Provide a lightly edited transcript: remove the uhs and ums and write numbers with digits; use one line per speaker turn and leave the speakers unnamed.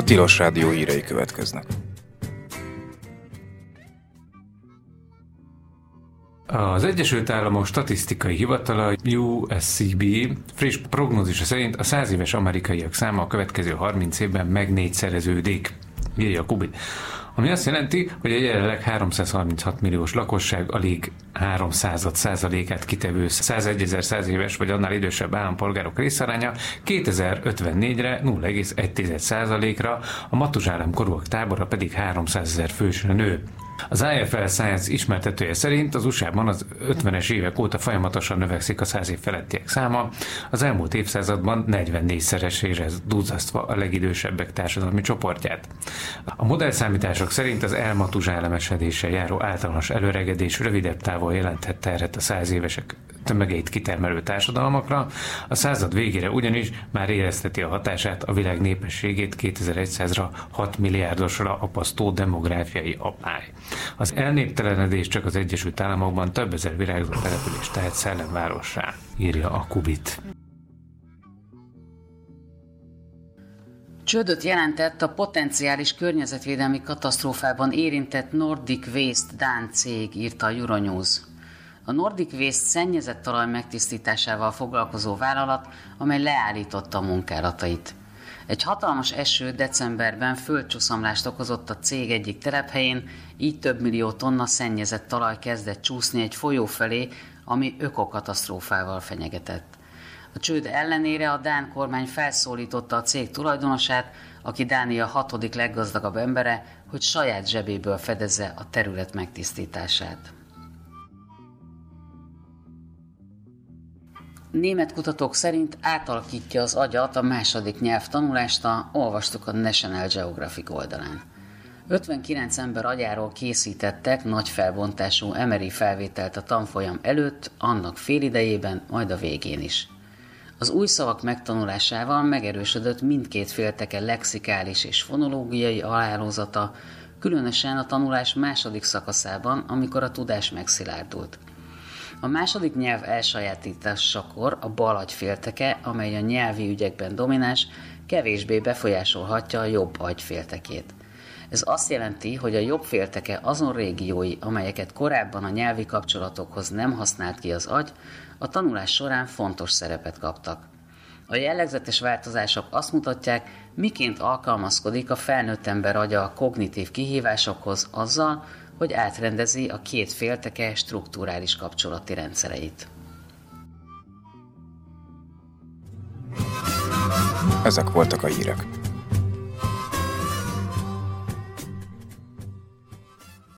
Tilos Rádió hírei következnek.
Az Egyesült Államok Statisztikai Hivatala USCB friss prognózisa szerint a 100 éves amerikaiak száma a következő 30 évben meg négyszereződik, írja a Kubit. Ami azt jelenti, hogy a jelenleg 336 milliós lakosság alig 0,03%-át kitevő 101.100 éves vagy annál idősebb állampolgárok részaránya 2054-re 0,1%-ra, a Matuzsálem korúak tábora pedig 300 000 fősre nő. Az IFL Science ismertetője szerint az USA-ban az 50-es évek óta folyamatosan növekszik a 100 év felettiek száma, az elmúlt évszázadban 44-szeresére duzzasztva a legidősebbek társadalmi csoportját. A modellszámítások szerint az elmatuzsálemesedéssel járó általános előregedés rövidebb távon jelenthet terhet a 100 évesek tömegeit kitermelő társadalmakra, a század végére ugyanis már érezteti a hatását a világ népességét 2100-ra 6 milliárdosra apasztó demográfiai apály. Az elnéptelenedés csak az Egyesült Államokban több ezer virágzó települést tehet szellemvárossá, írja a Kubit.
Csődöt jelentett a potenciális környezetvédelmi katasztrófában érintett Nordic Waste dán cég, írta a Euronews. A Nordic Waste szennyezett talaj megtisztításával foglalkozó vállalat, amely leállította a munkálatait. Egy hatalmas eső decemberben földcsúszamlást okozott a cég egyik telephelyén, így több millió tonna szennyezett talaj kezdett csúszni egy folyó felé, ami ökokatasztrófával fenyegetett. A csőd ellenére a dán kormány felszólította a cég tulajdonosát, aki Dánia 6. leggazdagabb embere, hogy saját zsebéből fedezze a terület megtisztítását. Német kutatók szerint átalakítja az agyat a második nyelv tanulása, olvastuk a National Geographic oldalán. 59 ember agyáról készítettek nagy felbontású MRI felvételt a tanfolyam előtt, annak félidejében, majd a végén is. Az új szavak megtanulásával megerősödött mindkét félteke lexikális és fonológiai hálózata, különösen a tanulás második szakaszában, amikor a tudás megszilárdult. A második nyelv elsajátításakor a bal agyfélteke, amely a nyelvi ügyekben domináns, kevésbé befolyásolhatja a jobb agyféltekét. Ez azt jelenti, hogy a jobb félteke azon régiói, amelyeket korábban a nyelvi kapcsolatokhoz nem használt ki az agy, a tanulás során fontos szerepet kaptak. A jellegzetes változások azt mutatják, miként alkalmazkodik a felnőtt ember agya a kognitív kihívásokhoz azzal, hogy átrendezi a két félteke strukturális kapcsolati rendszereit.
Ezek voltak a hírek.